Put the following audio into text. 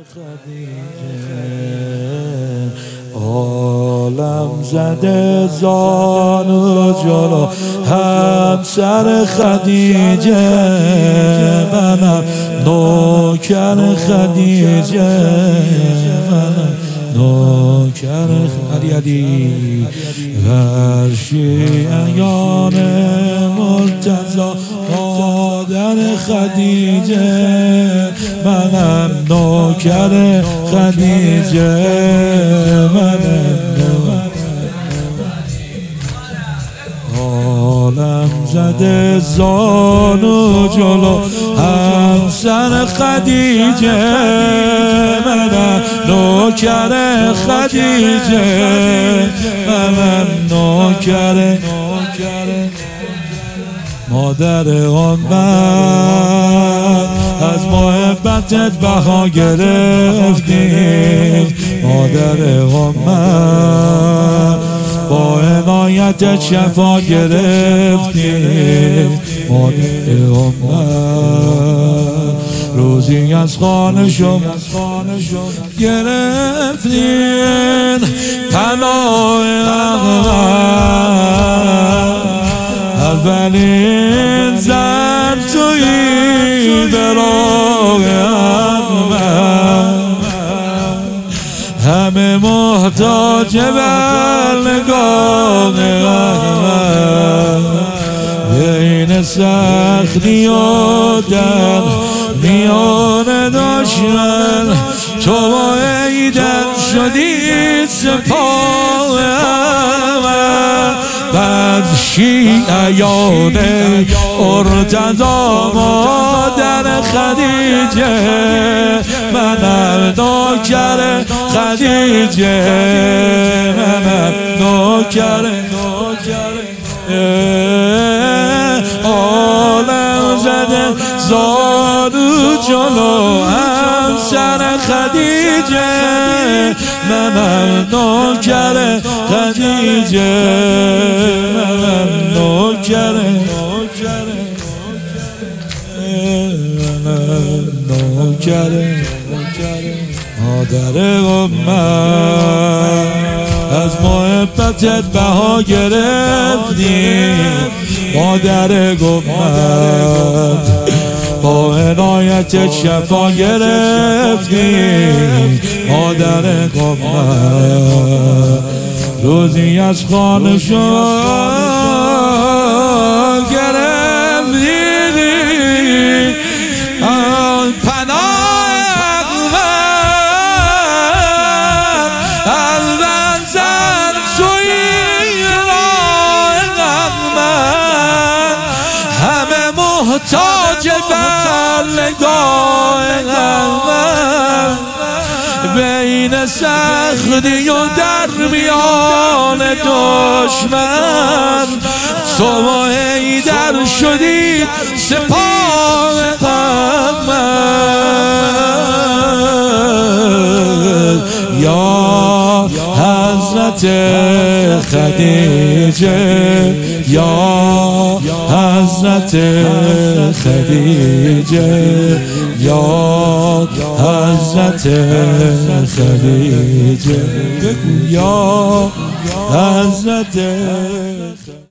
عالم زده زانو جلو همسر خدیجه، منم نوکر خدیجه، منم نوکر علی ورشیعیان مرتضی مادر خدیجه، منم نوکر خدیجه، منم عالم زده زانو جلو همسر خدیجه، منم نوکر خدیجه، منم نوکر مادر امت از محبتت بها گرفتیم، مادر امت با عنایتت شفا گرفتیم، مادر امت روزی از خانه شما گرفتین پناه اولین زن توی برای همه محتاج بر نگاه بین سختی و در میان دشمن تو با ایدن شدی سپاه بعد شیعیان مرتضی مادر خدیجه، منم نوکر خدیجه، منم نوکر عالم زده زانو جلو همسر خدیجه، منم نوکر خدیجه، منم نوکر مادر امت از محبتت بها گرفتیم، مادر امت با عنایتت شفا گرفتیم، مادر امت روزی از خانه شما گرفتیم پناه اول زن توی راه من همه محتاج بر نگاه من بین سختی و در میان دشمن تو با ایدر شدی سپاه من یا حضرت خدیجه، یا حضرت خدیجه، یا حضرت خدیجه، یا حضرت